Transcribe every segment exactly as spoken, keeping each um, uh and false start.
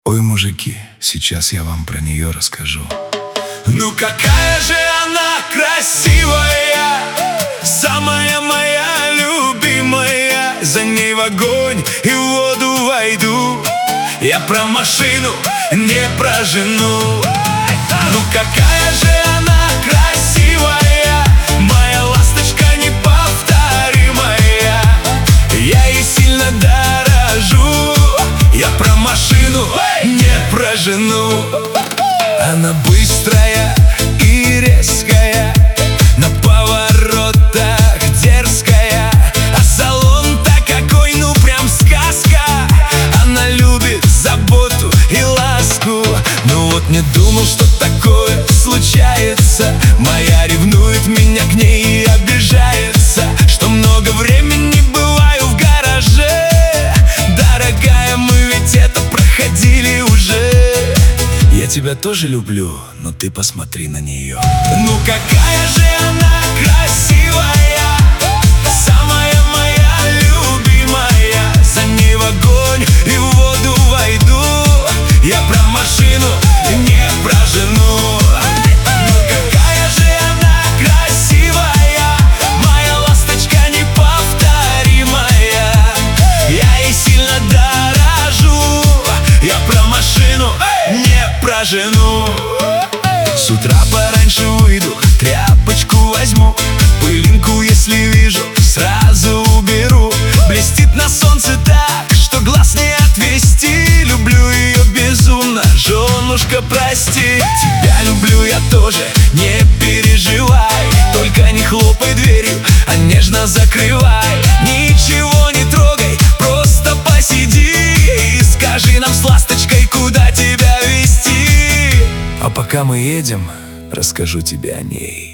Ой, мужики, сейчас я вам про нее расскажу. Ну какая же она красивая, самая моя любимая. За ней в огонь и в воду войду. Я про машину, не про жену. Ну какая же она красивая, моя ласточка неповторимая. Я ей сильно дорожу. Я про машину, не про жену. Она быстрая и резкая, на поворотах дерзкая, а салон-то какой, ну прям сказка. Она любит заботу и ласку. Ну вот не думал, что такое случается. Моя ревнует меня к ней и обижается, что много времени бываю в гараже. Дорогая, мы ведь это проходили уже. Я тебя тоже люблю, но ты посмотри на нее. Ну какая же она красивая, самая моя любимая. За ней в огонь и в воду войду. Я про машину, не про жену. Ну какая же она красивая, моя ласточка неповторимая. Я ей сильно дорожу. Я про машину, не про жену. С утра пораньше выйду, тряпочку возьму, пылинку, если вижу, сразу уберу. Блестит на солнце так, что глаз не отвести. Люблю ее безумно, женушка, прости. Тебя люблю я тоже, не переживай. Только не хлопай дверью, а нежно закрывай. Ничего не трогай, просто посиди и скажи нам с ласточкой, куда тебя везти. А пока мы едем, расскажу тебе о ней.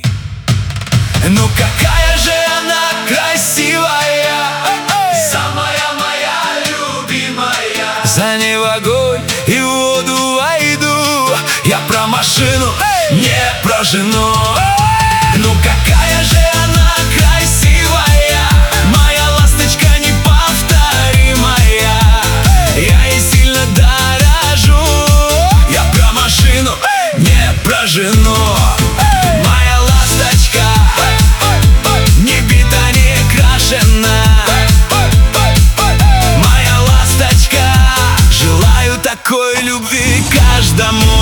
Ну какая же она красивая, самая моя любимая. За ней в огонь и в воду войду. Я про машину, не про жену. Ну какая же она красивая, моя ласточка неповторимая. Я ей сильно дорожу. Я про машину, не про жену. Моя ласточка не бита, не крашена. Моя ласточка, желаю такой любви каждому.